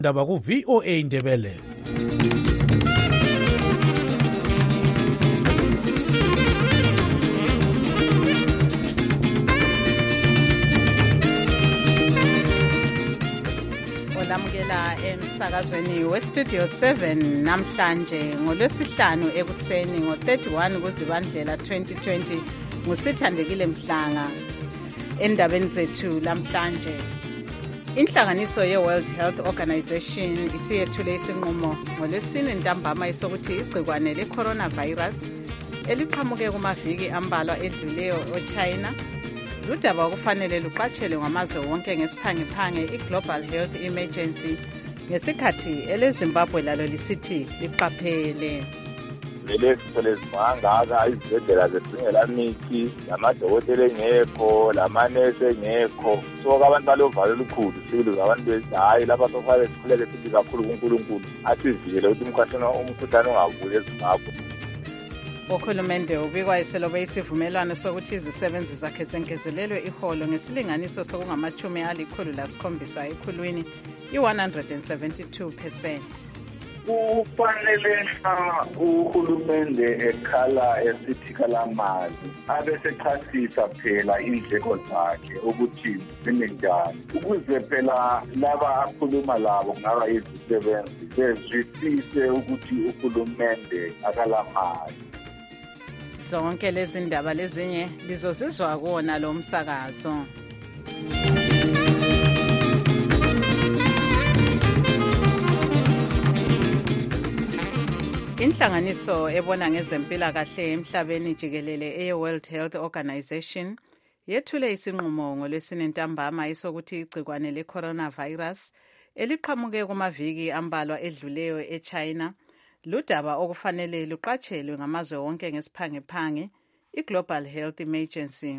Ndaba ku VOA Indebele. Olamukela emsakazweni weStudio 7 namhlanje ngolwesihlanu ekuseni ngo31 kuZibandlela 2020 ngusithandekile Mhlanga. Endabeni zethu lamhlanje, inhlanganiso ye-World Health Organization isiyethule isinqumo ngolwesine ntambama isokuthi igcikwane le-coronavirus eliqhamuke kumaviki ambalwa edluleyo eChina ludaba okufanele luqatshelwe ngamazwe wonke ngesiphangiphange i-Global Health Emergency ngesikhathi eleZimbabwe lalo lisithi liqaphele. Vele sithole zimangaka izibhedlela zedingela mithi, lamadokotela engekho, lamanesi engekho. So abantu balovalo olukhulu sibili abantu bethi hayi lapha sofanele sikhuleke sithi kakhulu kuNkulunkulu asivikele ukuthi umkhuhlane ungavuki eZimbabwe. Uhulumende ubikwa eselobe isivumelwano sokuthi izisebenzi zakhe zengezelelwe iholo ngesilinganiso sokungamachumi 170 ekhulwini i-172%. Kufanele uhulumende ekhala esithi kalamazi abesechasisa phela indleko zakhe ukuthi zinenjani ukuze phela laba akhuluma labo kungaba izisebenzi bezwisise ukuthi uhulumende akalamazi. Zonke lezi ndaba lezinye lizozizwa kuwona lo msakazo. Inhlanganiso ebona ngezempilakahle emhlabeni jikelele eye-World Health Organization yethule isinqumo ngolwesine ntambama isokuthi igcikwane le-coronavirus eliqhamuke kumaviki ambalwa edluleyo eChina ludaba okufanele luqatshelwe ngamazwe wonke ngesiphangiphange i-Global Health Emergency.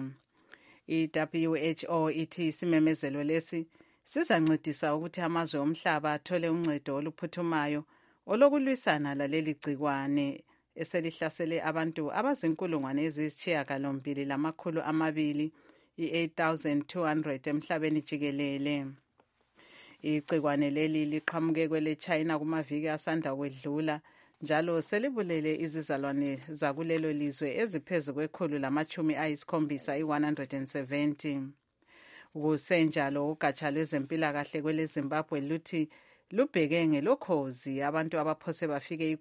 I-WHO ithi isimemezelo lesi sizancedisa ukuthi amazwe omhlaba athole uncedo oluphuthumayo olokulwisana laleli gcikwane eselihlasele abantu abazinkulungwane eziyisishiyagalombili i-8,200 emhlabeni jikelele. Igcikwane leli liqhamuke kwele-China kumaviki asanda kwedlula njalo selibulele izizalwane zakulelo lizwe eziphezu kwe-170 i-170. Kusenjalo ugatsha lwezempilakahle kweleZimbabwe luthi lubheke ngelokhozi abantu abaphose bafike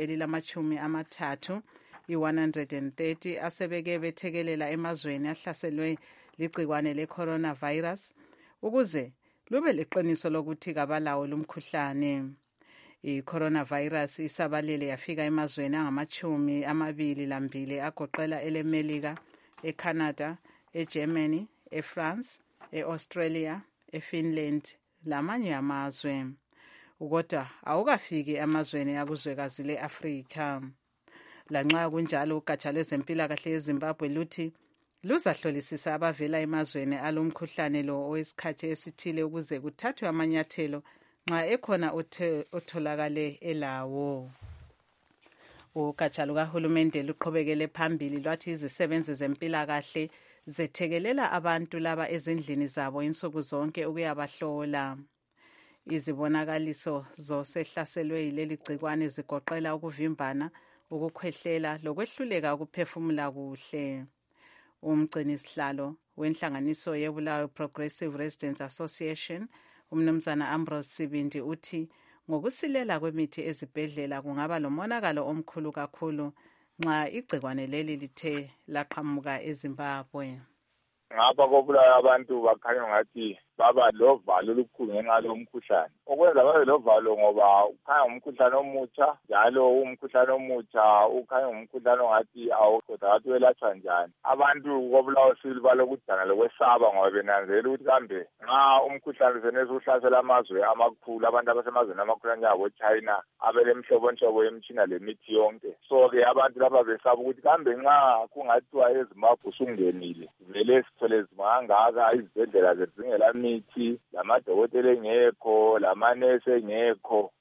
130 i-130 asebeke bethekelela emazweni ahlaselwe ligcikwane le-coronavirus ukuze lube leqiniso lokuthi kabalawo lumkhuhlane. I-coronavirus isabalele yafika emazweni angama-22 agoqela eleMelika, eCanada, eGermany, eFrance, eAustralia, eFinland lamanye amazwe. Kodwa awukafiki emazweni akuzwekazi le-Afrika. Lanxa kunjalo ugatsha lwezempilakahle eZimbabwe luthi luzahlolisisa abavela emazweni alomkhuhlane lo owesikhathi esithile ukuze kuthathwe amanyathelo nxa ekhona otholakale elawo. Ugatsha lukahulumende luqhubekele phambili lwathi izisebenzi zempilakahle zethekelela abantu laba ezindlini zabo insuku zonke ukuyabahlola. Izibonakaliso zosehlaselwe yileli gcikwane zigoqela ukuvimbana, ukukhwehlela lokwehluleka ukuphefumula kuhle. Umgcinisihlalo wenhlanganiso yeBulawayo Progressive Residents Association, umnumzana Ambrose Sibindi uthi ngokusilela kwemithi ezibhedlela kungaba lomonakalo omkhulu kakhulu nxa igcikwane leli lithe laqhamuka eZimbabwe. Ngapha kobulawa abantu bakhanya ngathi baba lovalo olukhulu ngenxa lomkhuhlane. Okwenza babe lovalo ngoba ukhanya umkhuhlane omutsha, njalo umkhuhlane omutsha ukhanya umkhuhlane ongathi awukodwa ngathi welatshwa njani. Abantu kobulawa sibili balokudana lokwesaba ngoba benanzela ukuthi kambe nxa umkhuhlane senesi uhlasela amazwe amakhulu, abantu abasemazweni amakhulu njengabo-China abelemhlobonhlobo yemitshina lemithi yonke. So-ke abantu lapha besaba ukuthi kambe nxa kungathiwa eZimbabwe usungenile vele sithole zimangaka izibhedlela zedingela mithi, lamadokotela engekho, lamanesi engekho.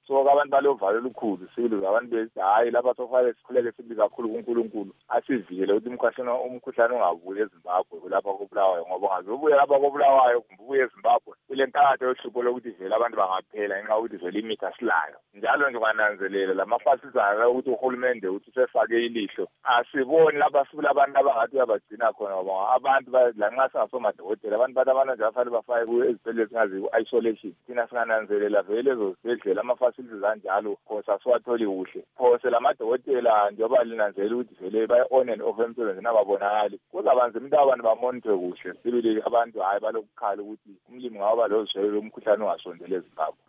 so abantu balovalo olukhulu silo abantu bethi hayi lapha sofanele sikhuleke sibi kakhulu kuNkulunkulu asivikele ukuthi umkhuhlane ungabuyi eZimbabwe lapha koBulawayo ngoba ungazobuya lapha koBulawayo kumbuye eZimbabwe kule nkatho yohlupho lokuthi vele abantu bangaphela ngenxa yokuthi vele imithi asilayo njalo nje kwananzelela lamafasizana ukuthi uhulumende uthi sefake ilihlo asiboni lapha sibula abantu abangathi uyabagcina khona ngoba abantu lanxa singasomadokotela abantu badabana nje afanele bafake ezibhedlela singazi ku-isolation thina singananzelela vele lezo zibhedlela ama-facilities anjalo phose asiwatholi kuhle phose lamadokotela njengoba linanzelela ukuthi vele baya-on and off emsebenzi nababonakali kuzabanza umuntu abantu bamonithwe kuhle sibili abantu hhayi balokukhala ukuthi umlimi ngawuba lozwele umkhuhlane ungasondeli eZimbabwe.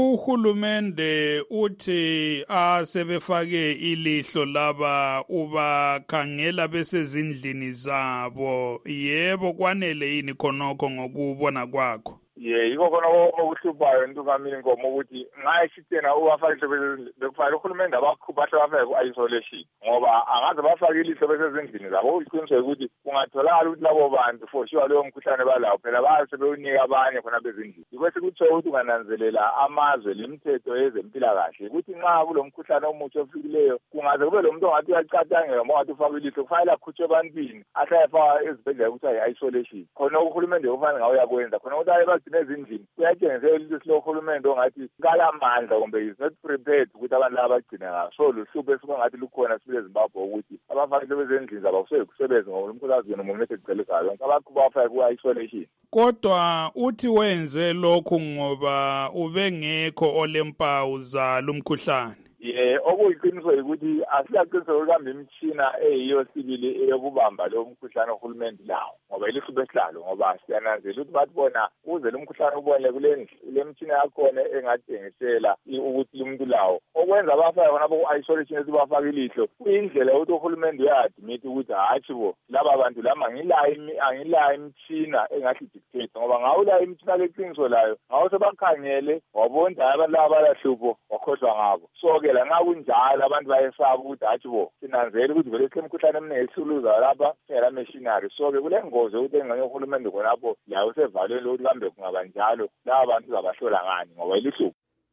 Uhulumende uthi asebefake ilihlo laba ubakhangela besezindlini zabo yebo kwanele yini khonokho ngokubona kwakho? Yiko khona okuhluphayo ntukamini inkomo ukuthi ngayisithena ubafake bekufanele uhulumende abakhuphahle bafake ku-isolation ngoba angaze bafake ilihlo besezindlini zabo iqiniso ukuthi kungatholakala ukuthi labo bantu for sure leyo mkhuhlane balawo phela baye sebewunika abanye khona bezindlini ikwesi kuthiwe ukuthi ungananzelela amazwe lemithetho yezempilakahle ukuthi nxa kulo mkhuhlane omutsha ofikileyo kungaze kube lo muntu ongathi uyacatangela uma ungathi ufake ilihlo kufanele akhutshwe ebantwini ahlale ezibhedlela ukuthi ayi-isolation khona uhulumende kufanele ngawo uyakwenza khona ukuthi nezindlini kuyatshengisela ukuthi lo hulumende ongathi kalamandla kumbe is not prepared ukuthi abantu laba bagcine ngaso so luhlupho esukangathi lukhona sibile eZimbabwe ukuthi abafakile bezendlini zabo kusebenza ngoba umkhuhlane wona umuntu egcwelezayo abakho bafake ku-isolation. Kodwa uthi wenze lokhu ngoba ubengekho olempawu zalo mkhuhlane. Okuyiqiniso ukuthi asiyaqiniseka ukuhamba imitshina eyiyo sibili eyokubamba lo mkhuhlane ohulumende lawo ngoba ilisuku esihlalo ngoba siyananzela ukuthi bathi bona uze lo mkhuhlane ubone kule mitshina yakhona engatshengisela ukuthi umuntu lawo okwenza abafake khona ku-isolation esibafake ilihlo kuyindlela yokuthi uhulumende uyadmit ukuthi hatshi bo laba bantu lama angilayo imitshina engathi dictate ngoba ngawulayo imitshina leqiniso layo ngawo sebakhangele wabona abantu laba balahlupho wakhohlwa ngabo so-ke la nxa kunjalo abantu bayesaba ukuthi hatshi bo sinanzele ukuthi vele silemkhuhlane eminingi esuluzayo lapha singela machinery so-ke kule ngozi ukuthi engxenye uhulumende khonapho layo usevalweni lokuthi kambe kungaba njalo laba bantu uzabahlola ngani ngoba ilihlupho.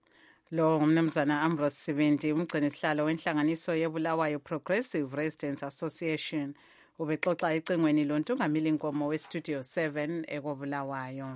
Lo ngumnumzana Ambrose Sibindi umgcini sihlalo wenhlanganiso yeBulawayo Progressive Residents Association ubexoxa ecingweni lontungamili nkomo weStudio 7 ekobulawayo.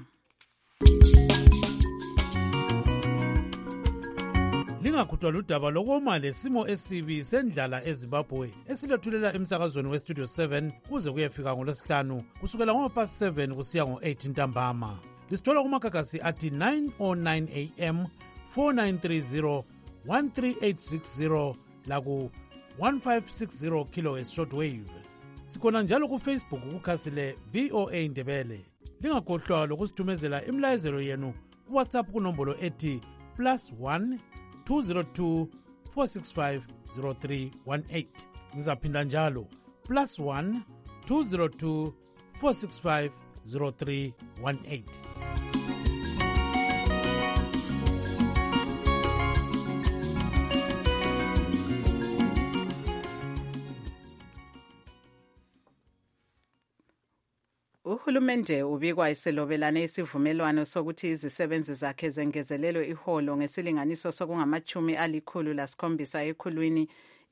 Lingakhuthwa ludaba lokoma lesimo esibi sendlala eZimbabwe esilethulela emsakazweni weStudio 7 kuze kuyefika ngoLwesihlanu kusukela ngo-7 kusiya ngo-8 ntambama. Lisithola kumakagasi athi 9:09 am 4930 13860 laku 1560 kHz shortwave. Sikhona njalo kuFacebook kukhasi le VOA Ndebele. Lingakhohlwa lokusithumezela imlayezelo yenu kuWhatsApp kunombolo ethi +1 202 465 0318. Ngizaphinda njalo +1 202 465 0318. Uhulumende ubikwa iselobelane isivumelwano sokuthi izisebenzi zakhe zengezelelwe iholo ngesilinganiso sokungama-170 ekhulwini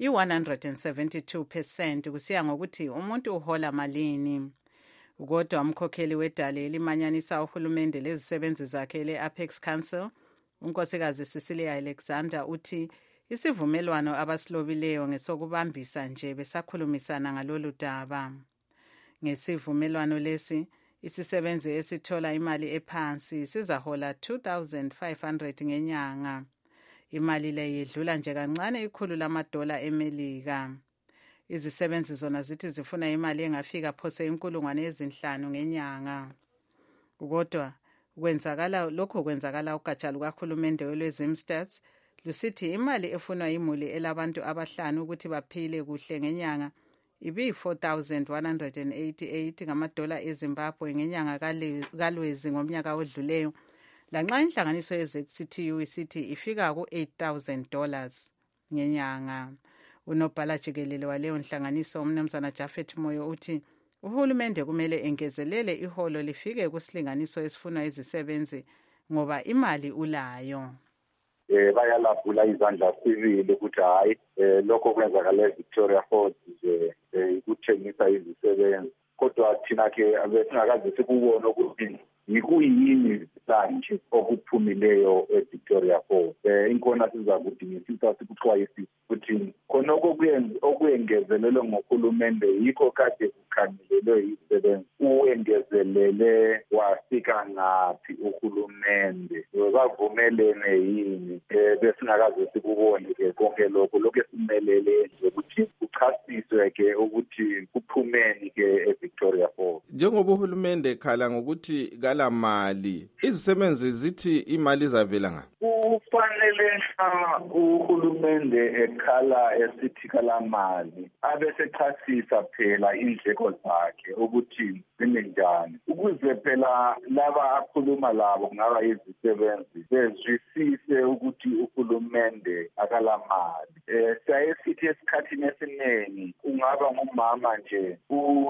i-172% kusiya ngokuthi umuntu uhola malini. Kodwa umkhokheli wedale elimanyanisa uhulumende lezisebenzi zakhe le-Apex Council, unkosikazi Cecilia Alexander uthi isivumelwano abasilobileyo ngesokubambisa nje besakhulumisana ngalolu daba. Ngesivumelwano lesi isisebenzi esithola imali ephansi sizahola 2,500 ngenyanga. Imali le yedlula nje kancane $100 eMelika. Izisebenzi zona zithi zifuna imali engafika phose 5,000 ngenyanga. Kodwa lokho kwenzakala ugatsha lukahulumende lwezimstats lusithi imali efunwa imuli elabantu abahlanu ukuthi baphile kuhle ngenyanga ibi-4,188 ngamadola eZimbabwe ngenyanga kaLwezi ngomnyaka odluleyo, lanxa inhlanganiso ye-ZCTU isithi ifika ku-$8,000 ngenyanga. Unobhala jikelele waleyo nhlanganiso umnumzana Japhet Moyo uthi uhulumende kumele engezelele iholo lifike kusilinganiso esifunwa izisebenzi ngoba imali ulayo. bayalabhula izandla sibili ukuthi hayi lokho kwenzakala eVictoria Falls nje ukuthengisa izisebenzi. Kodwa thina-ke besingakaze sikubone ukuthi yikuyini manje okuphumileyo eVictoria Falls. Inkona sizakudingisisa sikuxwayisisa ukuthi khona okuyengezelelwe ngohulumende yikho kade kukhangelelwe izisebenzi. Uwengezelele wafika ngaphi uhulumende? Bavumelene yini? Besingakaze sikubone-ke konke lokho esimelele nje ukuthi kuchasiswe-ke ukuthi kuphumeni-ke eVictoria Falls. Njengoba uhulumende khala ngokuthi kala mali, izisebenzi zithi imali izavela ngaphi? Kufanele uhulumende ekhala esithi kala mali abesechasisa phela indleko zakhe ukuthi zinenjani, ukuze phela laba akhuluma labo kungaba izisebenzi bezwisise ukuthi uhulumende akala mali. Siyaye sithi esikhathini esiningi ungaba ngumama nje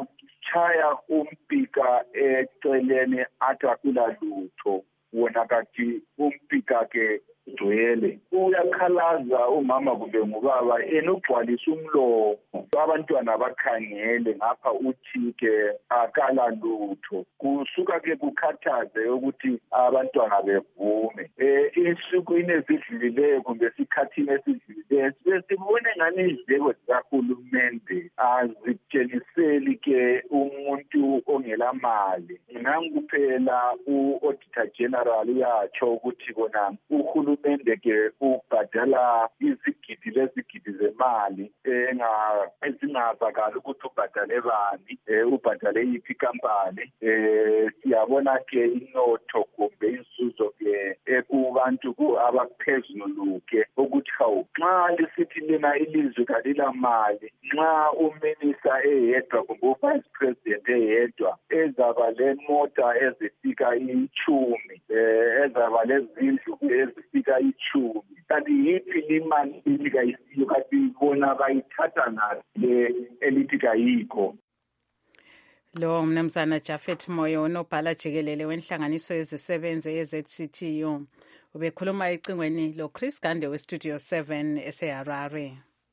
uchaya umpika eceleni athi akula lutho, wona kathi umpika-ke ugcwele. Uyakhalaza umama kumbe ngubaba enogcwalisa umlomo, abantwana bakhangele ngapha uthi-ke akala lutho. Kusuka-ke kukhathaze ukuthi abantwana bevume. Ensukwini ezidlulileyo kumbe esikhathini esidlulileyo sibone ngani izindleko zikahulumende azitsheniseli-ke umuntu ongela mali. Nangu kuphela u-Auditor General uyatsho ukuthi kona uhulumende-ke ubhadala izigidi lezigidi zemali ezingazakali ukuthi ubhadale bani, ubhadale yiphi ikampani. Siyabona-ke inotho kumbe inzuzo-ke kubantu abaphezulu-ke ukuthi hawu nxa lisithi lina ilizwe kalila mali, nxa uminista eyedwa kumbe u-vice president eyedwa ezaba le mota ezifika 10, ezaba lezindlu ezifika 10, kanti yiphi limali elikayisiyo kanti bona bayithatha nahle elithi kayikho. Lo mnumzana Japhet Moyo unobhala jikelele wenhlanganiso yezisebenzi ye-ZCTU ubekhuluma ecingweni lo Chris Gande we-Studio 7 eseHarare.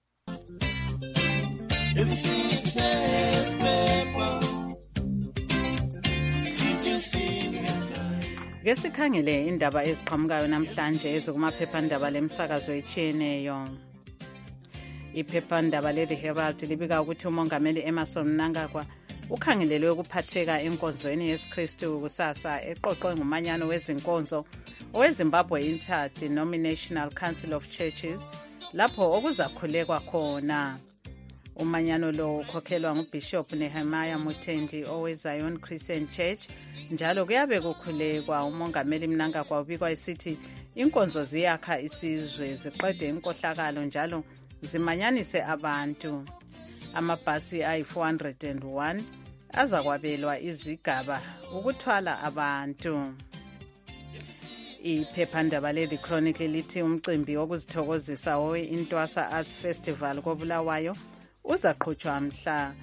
Ke sikhangele indaba eziqhamukayo namhlanje ezokumaphephandaba lemsakazo etshiyeneyo. Iphephandaba le-The Herald libika ukuthi umongameli Emmerson Mnangagwa ukhangelelwe ukuphatheka enkonzweni yesiKristu kusasa eqoqwe ngumanyano wezinkonzo oweZimbabwe Interdenominational Council of Churches lapho okuzakhulekwa khona. Umanyano lo ukhokhelwa nguBishop Nehemiah Mutendi oweZion Christian Church. Njalo kuyabe kukhulekwa umongameli Mnangagwa ubikwa esithi inkonzo ziyakha isizwe, ziqede inkohlakalo njalo zimanyanise abantu. Amabhasi ayi-401 azakwabelwa izigaba ukuthwala abantu. Iphephandaba le-The Chronicle lithi umcimbi wokuzithokozisa owe-Intwasa Arts Festival koBulawayo uzaqhutshwa mhla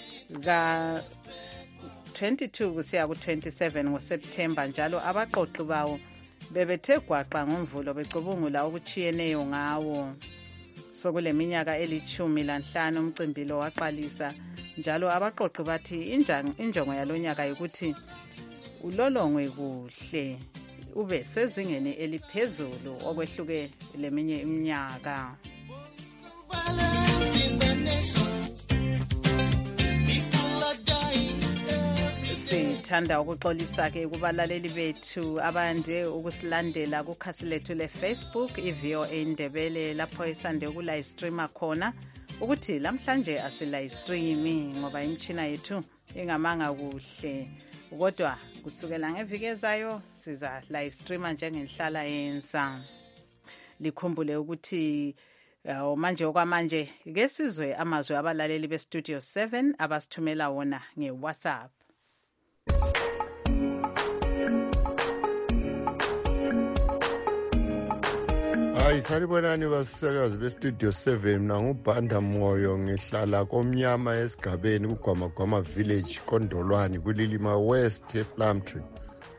ka-22 kusiya ku-27 ngoSepthemba, njalo abaqoqi bawo bebethe gwaqa ngomvulo becubungula okuchiyeneyo ngawo. Sokule minyaka 15 umcimbi lo waqalisa, njalo abaqoqi bathi injongo yalonyaka ukuthi ulolongwe kuhle ube sezingeni eliphezulu okwehluke leminye iminyaka. Sithanda ukuxolisa-ke kubalaleli bethu abande ukusilandela kukhasi lethu le-Facebook i-VOA Ndebele lapho esande uku-live streama khona ukuthi lamhlanje asi-live streami ngoba imitshina yethu ingamanga kuhle, kodwa kusukela ngeviki ezayo siza live streama njengenhlala yenza. Likhumbule ukuthi manje okwamanje ke sizwe amazwi abalaleli be-Studio 7 abasithumela wona nge-WhatsApp. Hayi sanibonani basisakazi beStudio 7, mina nguBhanda Moyo ngihlala komnyama esigabeni kuGwamagwama Village Kondolwani kuLilima West ePlumtree.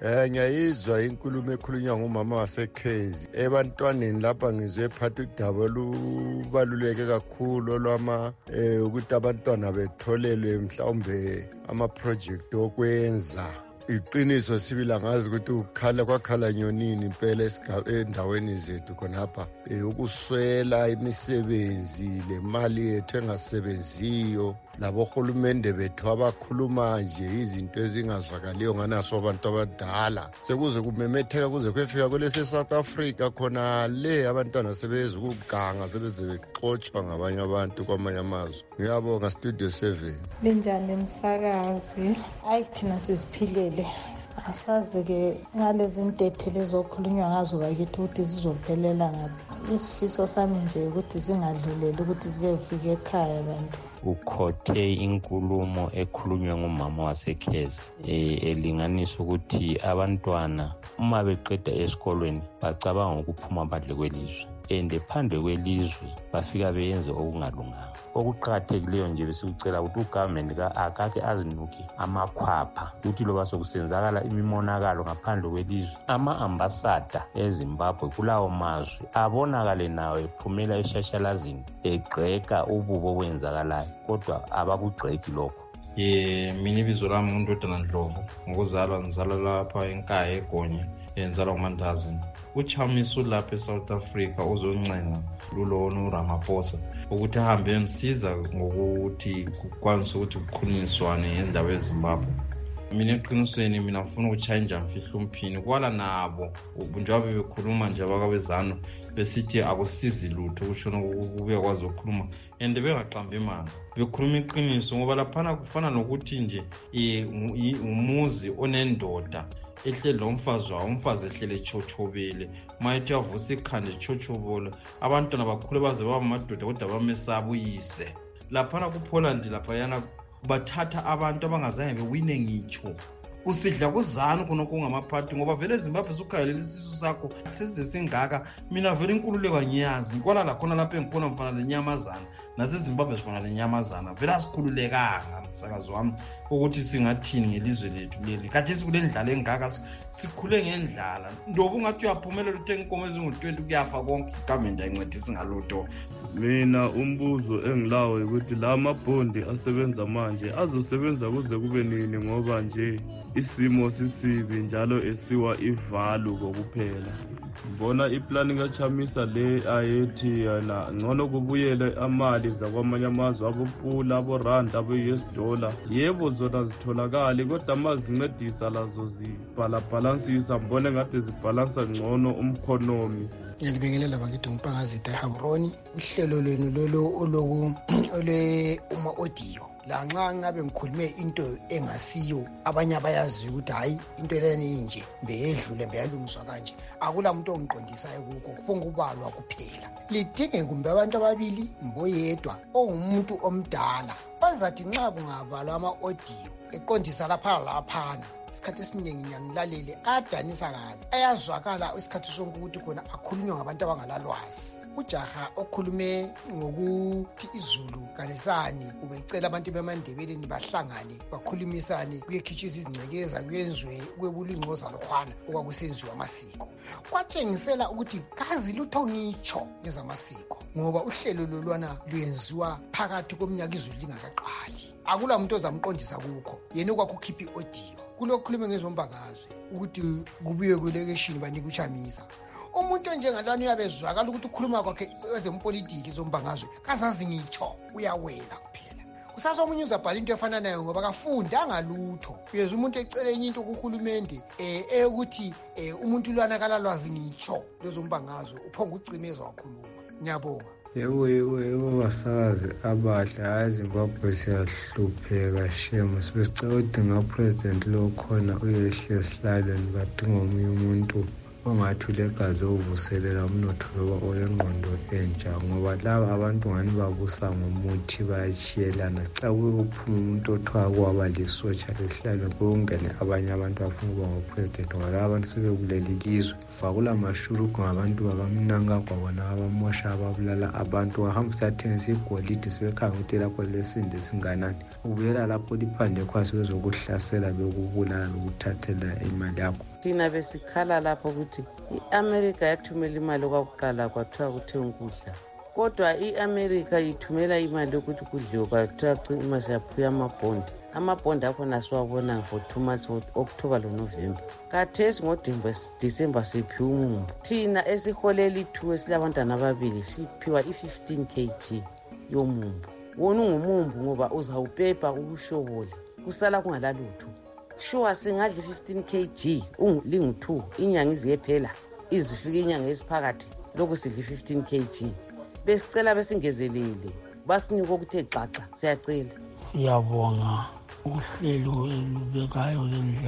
Ngiyayizwa inkulumo ekhulunywa ngumama waseKezi. Ebantwaneni lapha ngizwe phatha udaba olubaluleke kakhulu ukuthi abantwana betholelwe mhlawumbe ama-project okwenza. Iqiniso sibila ngazi ukuthi kwakhala nyonini impela endaweni zethu khonapha ukuswela imisebenzi, le mali yethu engasebenziyo, labohulumende bethu abakhuluma nje izinto ezingazwakaliyo nganaso abantu abadala. Sekuze kumemetheka kuze kuyefika kwelese South Africa khona le abantwana sebeze ukuganga sebeze bexotshwa ngabanye abantu kwamanye amazwe. Ngiyabonga Studio 7. Linjani msakazi? Thina siziphilele. Asazi-ke ngalezi ntethe lezokhulunywa ngazo bakithi ukuthi zizophelela ngaphi. Isifiso sami nje ukuthi zingadluleli ukuthi ziyefika ekhaya abantu. Ukhothe inkulumo ekhulunywe ngumama waseKezi elinganisa ukuthi abantwana uma beqeda esikolweni bacabanga ukuphuma badle kwelizwe phandle kwelizwe bafika beyenze okungalunganga. Okuqakathekileyo nje besikucela ukuthi ugovernment akake azinuke amakhwapha ukuthi loba sokusenzakala imimonakalo ngaphandle kwelizwe, ama-ambasada eZimbabwe kulawo mazwe abonakale nawo ephumela eshashalazini egqeka ububo obenzakalayo, kodwa abakugqeki lokho. Mina ibizo lami nguNdodana Ndlovu, ngokuzalwa ngizalwa lapha enkaya eGonye, ngizalwa nguMandazi. Uchamisa ulapha eSouth Africa uzoncenga lulono uRamaphosa ukuthi ahambe emsiza ngokuthi kukwanise ukuthi kukhulunyiswane ngendaba eZimbabwe. Mina eqinisweni mina ngifuna ukutshintsha mfihlo umphini kwala nabo njengoba bekhuluma nje abakabezana besithi akusizi lutho ukushona kube kwazi ukukhuluma and bengaqambi imali bekhuluma iqiniso ngoba laphana kufana nokuthi nje umuzi onendoda ehleli lomfazi wawo, umfazi ehlele chochobele mayethi yavusa ikhanda chochobola, abantwana bakhule baze baba madoda kodwa bamesaba uyise. Laphana kuPoland laphayana bathatha abantu abangazange bewine ngitsho usidla kuzana khonoko kungamaphathi ngoba vele eZimbabwe sukhayelela isisu sakho size singaka. Mina vele inkululeko ngiyazi nkola la khona lapha engikhona mfana lenyamazana naseZimbabwe sifana lenyamazana vele asikhululekanga msakazi wami ukuthi singathini ngelizwe lethu leli. Kade sikule ndlala engaka sikhule ngendlala ndoba ungathi uyaphumelela uthenga inkomo ezingu-20 kuyafa konke igovernment ayincedisi ngalutho. Mina umbuzo engilawo ukuthi la mabhondi asebenza manje azosebenza kuze kube nini ngoba nje isimo sisibi njalo esiwa ivalu kokuphela. Ngibona iplani kaChamisa le ayethi yana ngcono kubuyele amali zakwamanye amazwe abopula aborand abo-US dollar. Yebo zona zitholakali kodwa mazincedisa lazo zibhalabhalansisa ngibone ngathi zibhalansa ngcono umkhonomi. Ngiyalibingelela bakithi uMpangazida eHabroni. Uhlelo lwenu lolo uma-audio la nxa ngabe ngikhulume into engasiyo abanye abayazi ukuthi hayi into leni inje beyedlule beyalungiswa kanje, akula muntu ongiqondisayo kukho kuphonga ubalwa kuphela. Lidinge kumbe abantu ababili mboyedwa ongumuntu omdala bazathi nxa kungabalwa ama-audio eqondisa laphana isikhathi esiningi ngiyamlalele adanisa kabi, ayazwakala isikhathi sonke ukuthi khona akhulunywa ngabantu abangalalwazi. Ujaha okhulume ngokuthi izulu kalisani ubecela abantu bemandebeleni bahlangane bakhulumisane kuyekhitshisa izingcekeza kuyebula ingcoza lokhwana okwakusenziwa amasiko, kwatshengisela ukuthi kazi lutho ngitsho ngezamasiko ngoba uhlelo lolwana luyenziwa phakathi komnyaka izulu lingakaqali. Akula muntu ozamqondisa kukho yena okwakukhipha i-audio kulokhulume ngezombangazwe ukuthi kubuye kwelekeshini banike uChamisa. Umuntu onjengalana uyabezwakala ukuthi ukhuluma kwakhe ezempolitiki zombangazwe kazazi ngitsho uyawela kuphela. Kusasa omunye uzabhala into efana nayo ngoba kafundanga lutho. Uyeza umuntu ecela enye into kuhulumende ukuthi umuntu lwana kalalwazi ngitsho lezombangazwe uphonga ucimeza wakhuluma. Ngiyabonga. Yebo basakazi abahle hayi Zimbabwe siyahlupheka shema sibesicela udinga president lo khona uyehle esihlalweni badinga omunye umuntu ongathi ulegazi ovuselela umnotho loba oyengqondo entsha ngoba laba abantu ngani babusa ngomuthi bayachiyelana. Sicela ukuphuma umuntu othiwa kwaba lisotsha lesihlalweni kungene abanye abantu bafuna ukuba ngopresident ngoba laba abantu sebekuleli lizwe kwakula mashurugu ngabantu bakamnanga kwabona abamosha ababulala abantu wahamba usathengisa igolide sebekhanga ukuthi lapho lesinde singanani ubuyela lapho liphandle khona sebezokuhlasela bekubulala nokuthathela imali yakho. thina besikhala lapho ukuthi i-America yathumela imali okwakuqala kwathiwa kuthenga ukudla, kodwa i-America ithumela imali yokuthi kudliwe kwathiwa cima siyaphuya amabhondi akhona siwabona for 2 months, October loNovember. Khathesi ngoDisemba siphiwa umumbu. Thina esiholela i-2 esilabantwana ababili siphiwa i-15 kg yomumbu. Wona ungumumbu ngoba uzawupepa ubushobole kusala kungalalutho. Sure singadla 15 kg lingu-2 inyanga iziyephela izifika inyanga esiphakathi lokhu sidla 15 kg. Besicela besingezelele basinika okuthe xaxa, siyacela. Siyabonga uhlelo elubekayo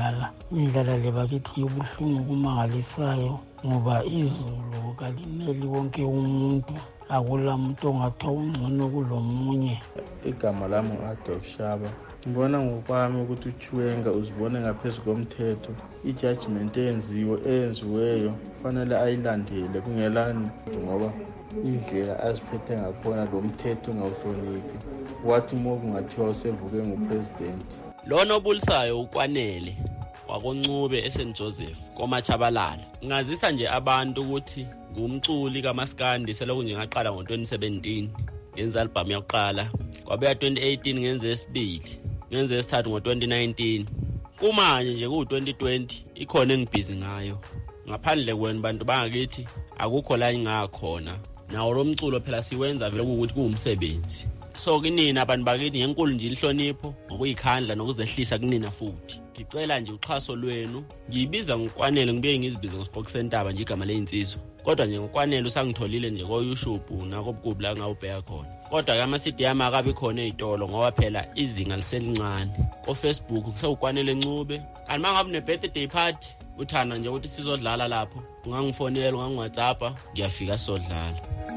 indlala le bakithi yobuhlungu kumangalisayo ngoba izulu kalimeli wonke umuntu, akula muntu ongathiwa ungcono kulomunye. Igama lami u-Adolf Shaba. Ngibona ngokwami ukuthi uChiwenga uzibone ngaphezu komthetho. I-judgment eyenziweyo kufanele ayilandele kungelani ngoba indlela aziphethe ngakhona lo mthetho ungawuhloniphi. Wathi uma kungathiwa usevuke ngupresident. Lona obulisayo uKwanele wakoNcube eSt Joseph koMachabalala. Ngazisa nje abantu ukuthi ngumculi kaMaskandi selokhu nje ngaqala ngo-2017 ngenza album yokuqala, kwabeya 2018 ngenza esibili, ngenza esithathu ngo-2019. Kumanje nje ku-2020 ikhona engibhizi ngayo. Ngaphandle kwenu bantu bangakithi akukho la engakhona. Nawo lo mculo phela siwenza vele ukuthi kuwumsebenzi. So kinina abantu bakithi ngenkulu nje inhlonipho ngokuyikhandla nokuzehlisa kunina futhi. Ngicela nje uxhaso lwenu. Ngiyibiza ngoKwanele ngibuye ngizibize ngoSpokesentaba nje igama leyinsizwa. Kodwa nje ngoKwanele usangitholile nje ko-YouTube nakobukubi la ngawubheka khona. Kodwa ke ama-CD yami akabi khona ezitolo ngoba phela izinga liselincane. Ko-Facebook kusewuKwanele Ncube. Kanti mangabe ne-birthday party uthanda nje ukuthi sizodlala lapho, ungangifonela ungangi-WhatsApp, ngiyafika sizodlala.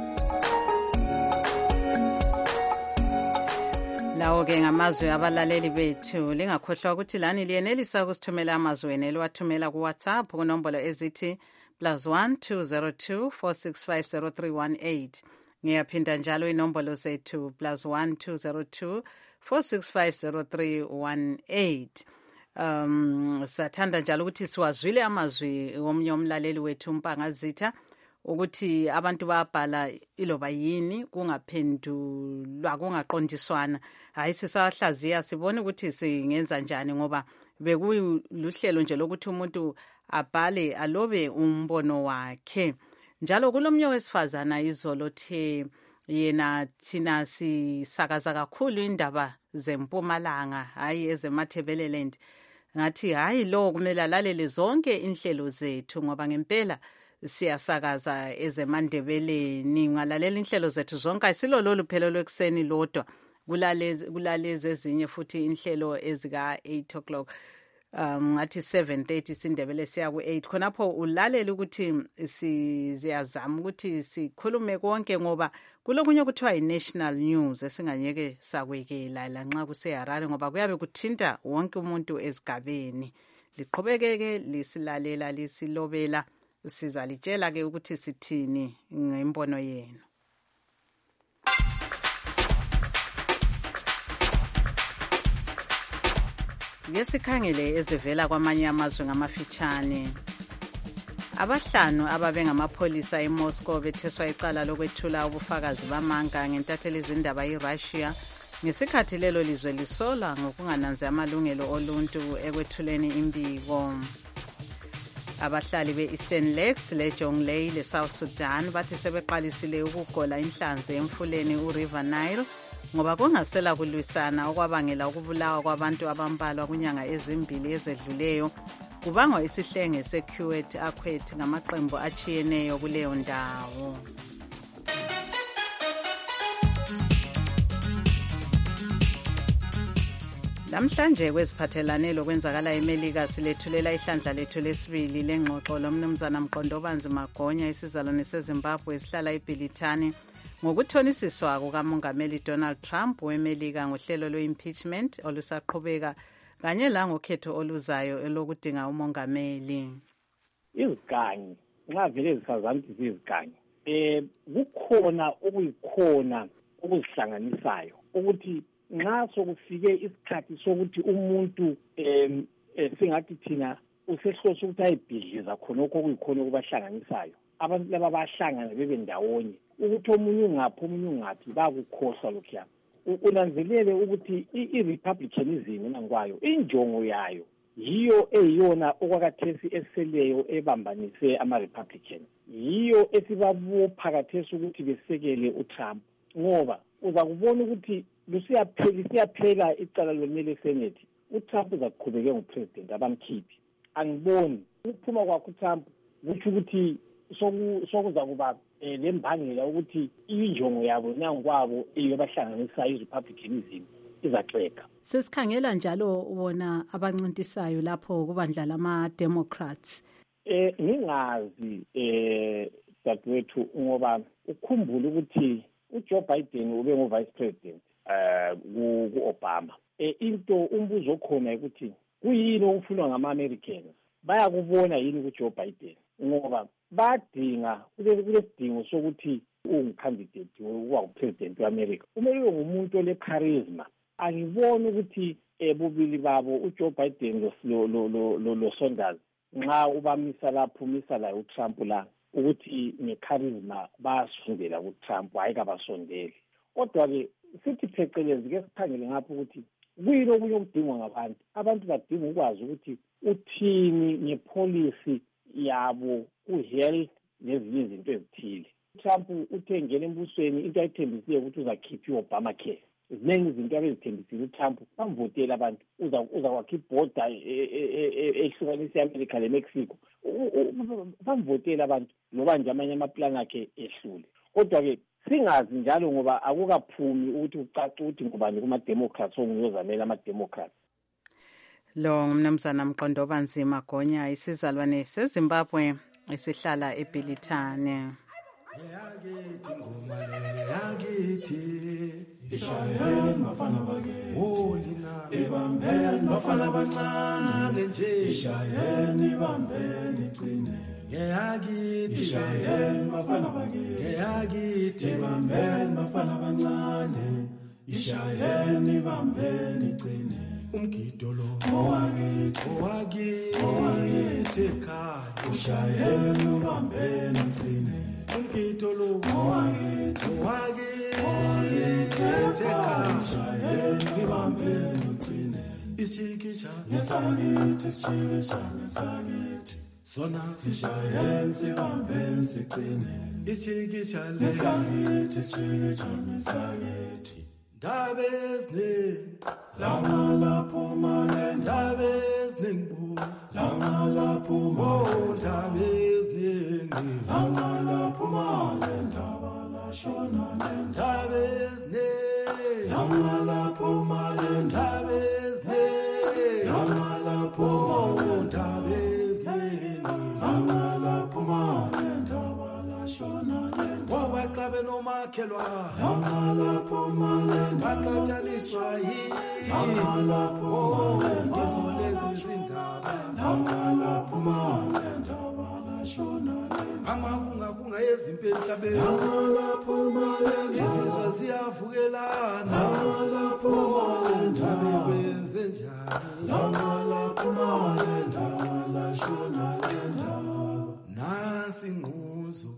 Lawo-ke ngamazwi abalaleli bethu. Lingakhohlwa ukuthi lani liyenelisa ukusithumela amazwi wenu eliwathumela kuWhatsApp kunombolo ezithi +1 202 465 0318. Ngiyaphinda njalo inombolo zethu +1 202 465 0318. Sathanda njalo ukuthi siwazwile amazwi womunye umlaleli wethu uMpangazitha ukuthi abantu bayabhala iloba yini kungaphendulwa kungaqondiswana. Hayi sisahlaziya sibone ukuthi singenza njani ngoba bekuluhlelo nje lokuthi umuntu abhale alobe umbono wakhe. Njalo kulomnye wesifazana izolo the yena thina sisakaza kakhulu indaba zeMpumalanga hayi ezemathebeleland. Ngathi hayi lo kumele alalele zonke inhlelo zethu ngoba ngempela siyasakaza ezemandebeleni. Ngalalela inhlelo zethu zonke ayisilo lolu phelo lwekuseni lodwa, kulalezi ezinye futhi inhlelo ezika 8 o'clock ngathi 7:30 sindebele siya ku8 khonapho ulalela ukuthi siyazama ukuthi sikhulume konke ngoba kulokunye kuthiwa i-national news esinganyeke sakwekela la nxa kuseHarare ngoba kuyabe kuthinta wonke umuntu esigabeni. Liqhubekeke lisilalela lisilobela, sizalitshela ke ukuthi sithini ngembono yenu. Ngesikhangele ezivela kwamanye amazwe ngamafitshane. Abahlanu ababengamapholisa eMoscow betheswa icala lokwethula ubufakazi bamanga ngentatheli izindaba eRussia ngesikhathi lelo lizwe lisola ngokungananzi amalungelo oluntu ekwethuleni imbiko. Abahlali be-Eastern Lakes leJonglei leSouth Sudan bathi sebeqalisile ukugola inhlanzi emfuleni uRiver Nile ngoba kungasela kulwisana okwabangela ukubulawa kwabantu abambalwa kunyanga ezimbili ezedluleyo kubangwa isihlenge seQuwait Aquat ngamaqembu achiyeneyo kuleyo ndawo. Namhlanje kweziphathelane lokwenzakala eMelika silethulela ihlandla lethu lesibili lengxoxo lomnumzana Mqondobanzi Magonya isizalwane seZimbabwe esihlala eBhilithani ngokuthonisiswa kukamongameli Donald Trump weMelika ngohlelo lwe-impeachment olusaqhubeka kanye la ngokhetho oluzayo elokudinga umongameli. Izigangi nxa vele zisazama ukuthi zizigangi kukhona okuyikhona okuzihlanganisayo ukuthi nxa sokufike isikhathi sokuthi umuntu singathi thina usehlose ukuthi ayibhidliza khonokho okuyikhona okubahlanganisayo abantu laba bahlangana bebe ndawonye ukuthi omunye ungaphi bakukhohlwa lokhuya unanzelele ukuthi i-republicanism nangwayo injongo yayo yiyo eyiyona okwakathesi eseleyo ebambanise ama-republican yiyo esibabopha kathesi ukuthi besekele uTrump ngoba uza kubona ukuthi lusiyaphela icala lomele senate uTrump uzakuqhubeka ngupresident abamkhiphi angiboni ukuphuma kwakhe uTrump kusho ukuthi sokuza kuba lembangela ukuthi injongo yabo nankwabo eyobahlanganisa i-republicanism izaxeka. Sesikhangela njalo wona abancintisayo lapho kubandla lama-Democrats. Ngingazi dadwethu ngoba ukhumbula ukuthi uJoe Biden ube ngo-vice president ku-Obama. Into umbuzo okhona ukuthi kuyini okufunwa ngama-Americans bayakubona yini kuJoe Biden ngoba badinga kulesidingo sokuthi ungumcandidate ukuba upresident we-America kumele ube ngumuntu ole-charisma. Angiboni ukuthi bobili babo uJoe Biden lo Sanders nxa ubamisa lapho umisa la uTrump la ukuthi ngecharisma basondela kuTrump hayi kabasondele kodwa-ke sithi phecelezi ke sikhangele ngapho ukuthi kuyini okunye okudingwa abantu badinga ukwazi ukuthi uthini ngepolicy yabo ku-health nezinye izinto ezithile. Trump uthe ngena embusweni into ayithembisile ukuthi uzakhipha i-Obamacare. Ziningi izinto abezithembisile uTrump bamvotela abantu uzakwakha ibhoda ehlukanisa i-America le-Mexico bamvotela abantu loba nje amanye amaplani akhe ehlule kodwa-ke singazi njalo ngoba akukaphumi ukuthi ucace ukuthi ngubani kuma-Democrats onguyozamela ama-Democrats. Lo ngumnumzana Mqondoba Nzima Gonya isizalwane seZimbabwe esihlala eBhilithane. Ishayeni bafana bake olina ebambeni bafana bancane nje ishayeni bambeni cine ngeyakithi ishayeni bafana bake ngeyakithi ebambeni bafana bancane ishayeni bambeni cine umgido lo owakithi ekhaya ushayeni ubambeni cine umgido lo owakithi Isikicha nesagithi sichikicha nesagithi sona sishayeni sibambeni sigcine isikicha nesagithi sichikicha nesagithi ndaba eziningi lapho mane ndaba eziningi bu lapho ndaba eziningi lapho mane ndaba la shona ndaba eziningi lapho mane ndaba eziningi lapho ndaba eziningi lapho mane ndaba la shona ngoba qabe nomakhelwana lapho mane baqathaniswa lapho ngizolezi izindaba lapho mane ndaba la shona amahunga yezimpela emhlabeni lapho mane izizwe ziyavukelana lapho mane ndaba wenze njani lapho mane ndaba la shona ndaba nasi inquzo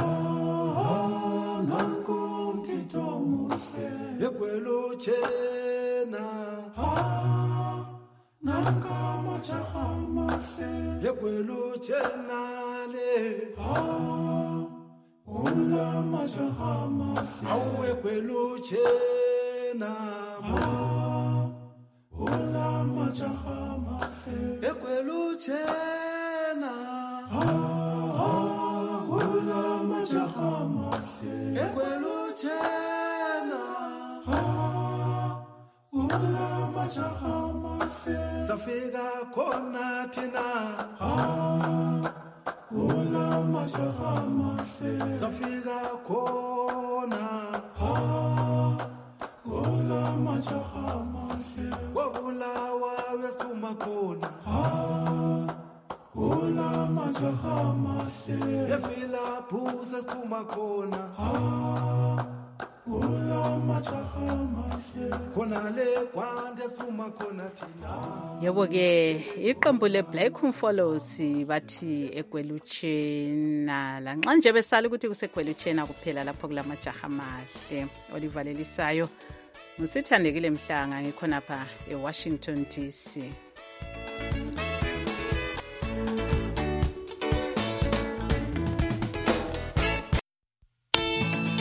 nankonkitomhle egweluchena nankamajahamhle egweluchena le ulamajahamhle awegweluchena ulamajahamhle egweluchena ulamajahamhle egweluchena ulamajahamhle safika khona thina ulamajahamhle safika khona ulamajahamhle wabulawa wesiphuma khona ulamajahamhle efila phusa siphuma khona Yebo-ke iqembu le-Black Umfolows bathi eGweluchena lanxa nje besala ukuthi kuseGweluchena kuphela lapho kulamajaha amahle. Olivalelisayo ngusithandekile Mhlanga ngikhonapha eWashington DC.